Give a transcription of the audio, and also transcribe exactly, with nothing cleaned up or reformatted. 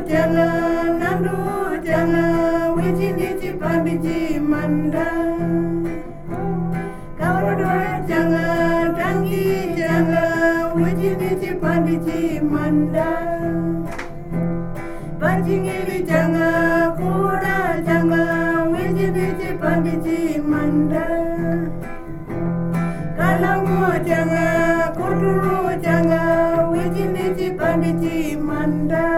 jangan nandu jangan wijini cipandi cimanda. Kawadore jangan tangi jangan wijini cipandi cimanda. Bajingiri jangan kuda jangan wijini cipandi cimanda. Kalangu jangan kuduru jangan wijini cipandi cimanda.